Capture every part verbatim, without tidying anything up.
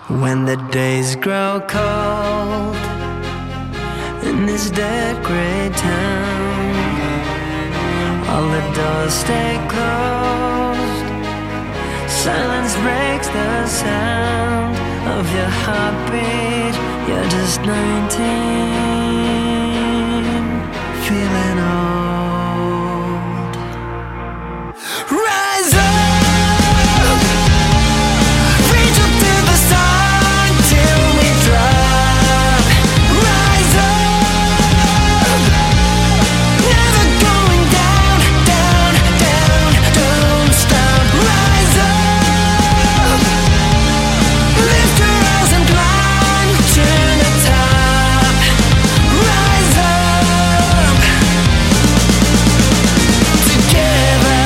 When the days grow cold in this dead grey town, all the doors stay closed. Silence breaks the sound of your heartbeat. You're just nineteen, feeling old. Rise up, reach up to the sun till we drop. Rise up, never going down, down, down, don't stop. Rise up, lift your eyes and climb to the top. Rise up, together.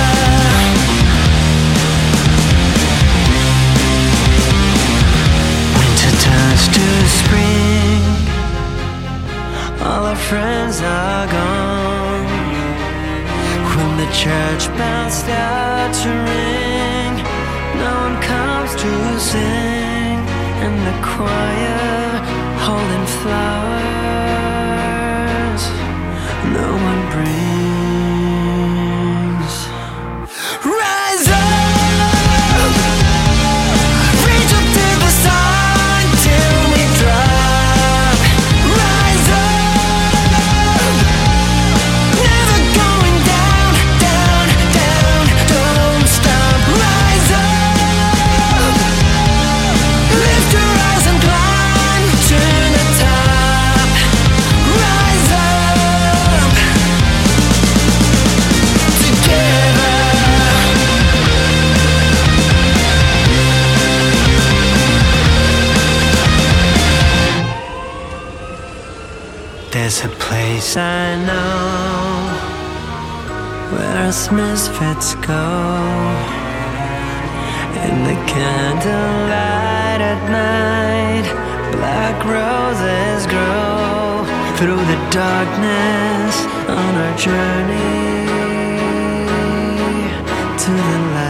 Winter turns to spring, all our friends are gone. When the church bells start to ring, no one comes to sing, and the choir holding flowers, no one brings. Rise up, reach up to the sun till we drop. Rise up, never going down, down, down, don't stop. Rise up, lift your eyes and climb to the top. Rise up, together. There's a place I know where us misfits go. In the candlelight at night, black roses grow. Through the darkness on our journey to the light.